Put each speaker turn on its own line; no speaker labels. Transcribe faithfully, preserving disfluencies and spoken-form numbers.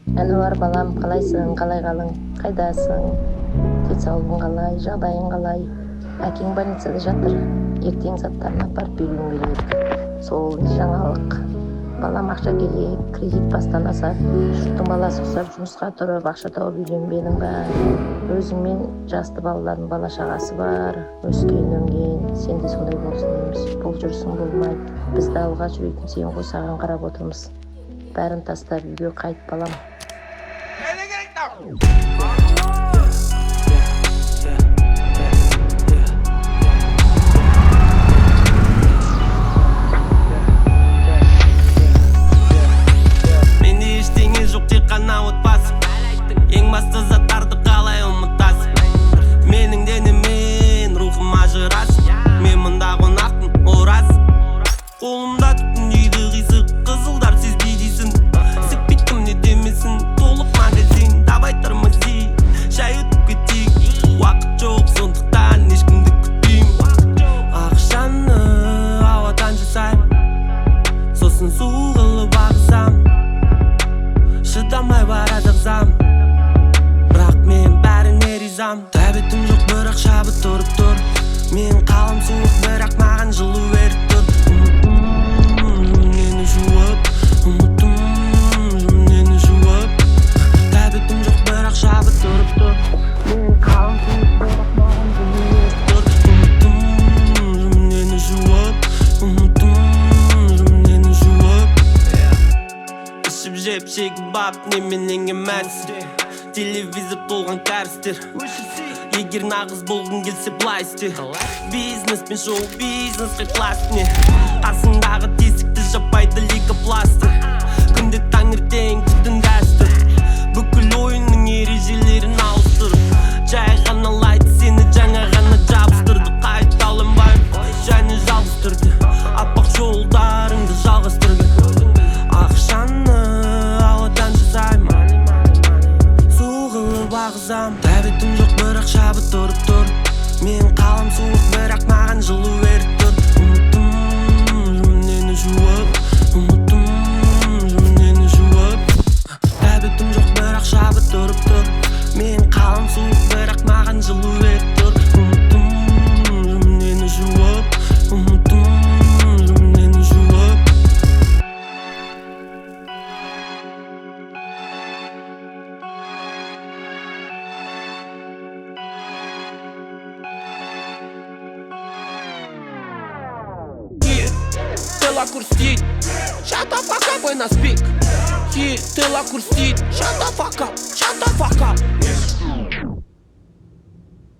Ануар балам, қалайсың, қалай қалың, қайдасың, денсаулығың қалай, жағдайың қалай? Әкең больницада жатыр, ертең заттарын апарып беруің керек. Сол жаңалық. Балам, ақша керек, кредит бастамаса, жұрттың баласы ұқсап жұмысқа тұрып, ақша тауып үйленбедің ба? Өзіңмен жасты балалардың бала шағасы бар, өскен өнген, сен де сондай болсын дейміз. Бұл жүрсің болмайды. Бізді алғаш жүретін сен ғой, саған қарап отырмыз. Бәрін тастап үйге қайт, балам.
Менде ештеңе жоқ, тек қана отбасым. Ең басты заттарды қалай ұмытасың? Менің денемен рухым ажырасың. Мен мұнда қонақпын, ол рас. Қолымда түтін дейді қисық, қызылдар сезбей дейсің. Сеппейткім не демесін, толық магазин. Давай тормози, шай өтіп кетейік. Уақыт жоқ, сондықтан ешкімді күтпеймін. Ақшаны ауадан жасаймын, сосын су қылып ағызам. Шыдамай барады ағзам, бірақ мен бәріне ризам. Тәбетім жоқ, бірақ шабыт тұрып тұр. Мен қалым суық, бірақ маған жылу беріп тұр. Ұмыттым нені жуып, ұмыттым нені жуып. Тәбетім жоқ, бірақ шабыт тұрып тұр. Мен қалым суық, бірақ маған жылу беріп тұр. Ұмыттым нені жуып, ұмыттым нені жуып. Ішіп жеп шегіп бап, неменен емәнсің. Телевизор толған кәрістер. Егер нағыз болғың келсе былай істе. Бизнес пен шоу бизнеске класс не. Қасыңдағы тесікті жаппайды лейкопластыр. Күнде таңертең түтін дәстүр. Бүкіл ойынның ережелерін ауыстырып, жай ғана лайт сені жаңа ғана жабыстырды. Қайталанбай және жалғыз түрде аппақ жолдарыңды жалғастырды. Ақшаны ауадан жасаймын, су қылып ағызам. Тәбетім жоқ, бірақ шабыт тұрып тұр. Мен қалым суық, бірақ маған жылу беріп тұр. Ұмыттым нені жуып, ұмыттым нені жуып. Тәбетім жоқ, бірақ шабыт тұрып тұр. Мен қалым суық, бірақ маған жылу беріп тұр. Ұмыттым нені жуып, ұмыттым нені жуып. Тела курстит, shut the fuck up when I speak. He tela курстит, shut the fuck up.